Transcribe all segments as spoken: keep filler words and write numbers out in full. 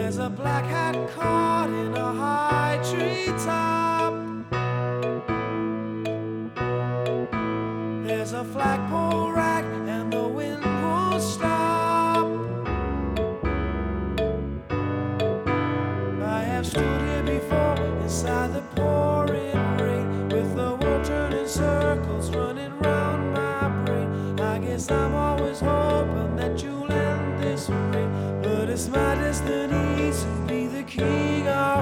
There's a black hat caught in a high tree top. There's a flagpole rack and the wind won't stop. I have stood here before inside the pouring rain, with the world turning circles running round my brain. I guess I'm always hoping that you'll end this way, but it's my destiny to be the king of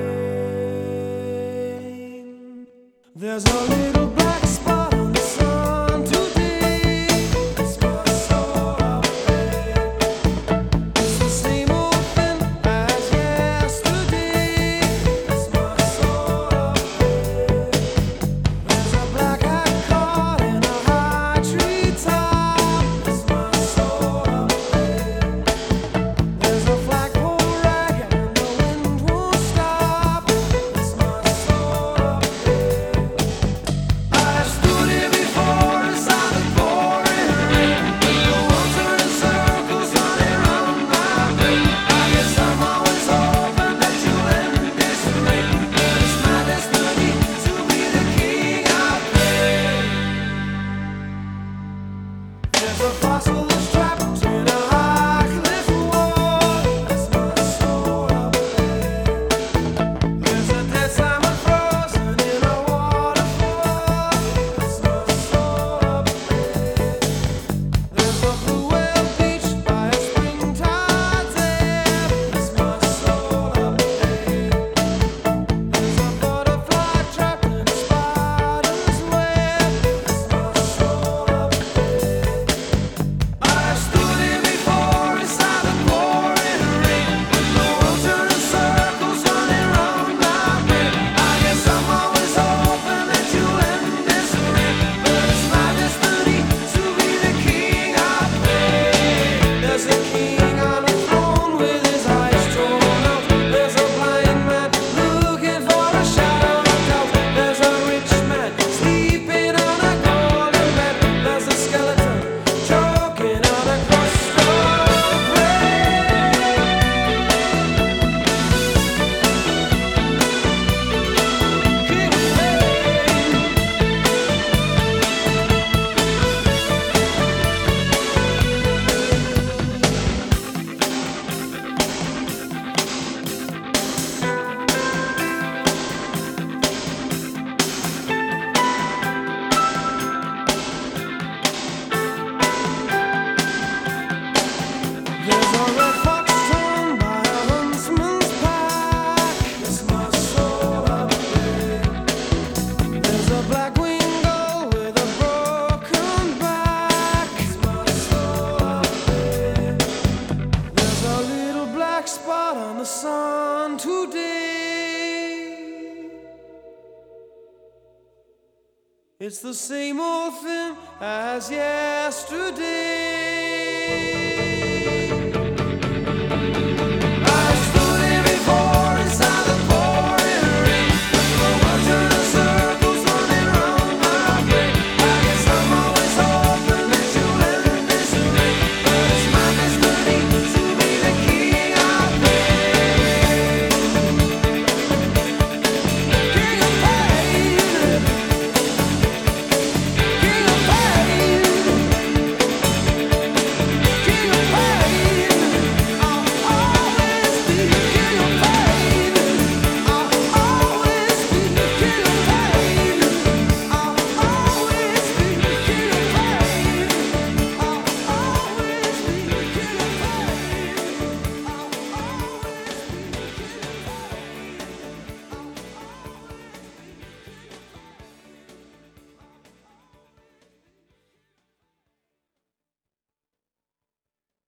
pain. There's a little black spot on the sun today. It's my soul of pain. It's the same old thing as yesterday. It's my soul of pain. There's a black hat caught in a high tree top. It's my soul of pain. There's a flagpole rag and the wind won't stop. It's my soul of pain. I stood here before inside the pouring rain, with the world turning circles running round my brain. I guess I'm always hoping that you'll end this rain, but it's my destiny to be the king of pain. There's a fossil that's trapped in a high cliff wall. That's my soul of pain. There's a dead salmon frozen in a waterfall. That's my soul of pain. There's a blue whale beached by a springtide ebb. That's my soul of pain. There's a butterfly trapped in a spider's web. That's my soul of pain. I stood here before inside the pouring rain, with the world turning circles running round my brain. I guess I'm always hoping that you'll end this rain, but it's my destiny to be the king of pain. There's a king on a throne with his eyes torn out. There's a blind man looking for a shadow of doubt. There's a rich man sleeping on a golden bed. There's a skeleton choking on a crust of bread. King of pain. There's a red fox torn by a huntsman's pack. It's my soul of pain. There's a black winged gull with a broken back. It's my soul of pain. There's a little black spot on the sun today. It's the same old thing as yesterday.